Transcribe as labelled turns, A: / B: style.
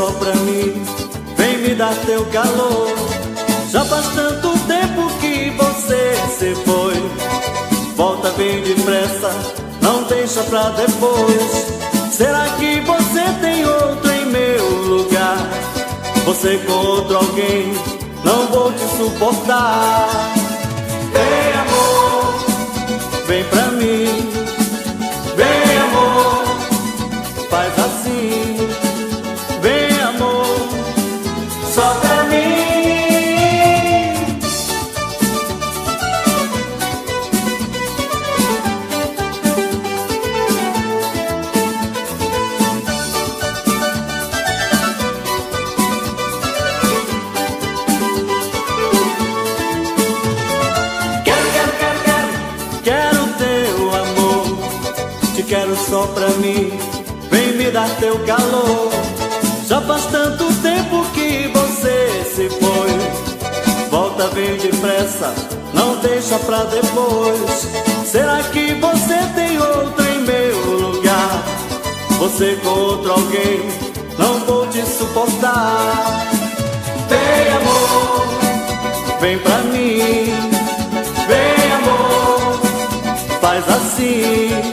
A: só pra mim, vem me dar teu calor. Já faz tanto tempo que você se foi. Volta bem depressa, não deixa pra depois. Será que você tem outro em meu lugar? Você com outro alguém, não vou te suportar. Vem amor, vem pra mim. Vem amor, faz assim. Vem amor, só pra mim. Quero teu amor, te quero só pra mim, vem me dar teu calor. Já faz tanto tempo que você se foi. Volta bem depressa, não deixa pra depois. Será que você tem outro em meu lugar? Você com outro alguém, não vou te suportar. Vem amor, vem pra mim. Vem amor, faz assim.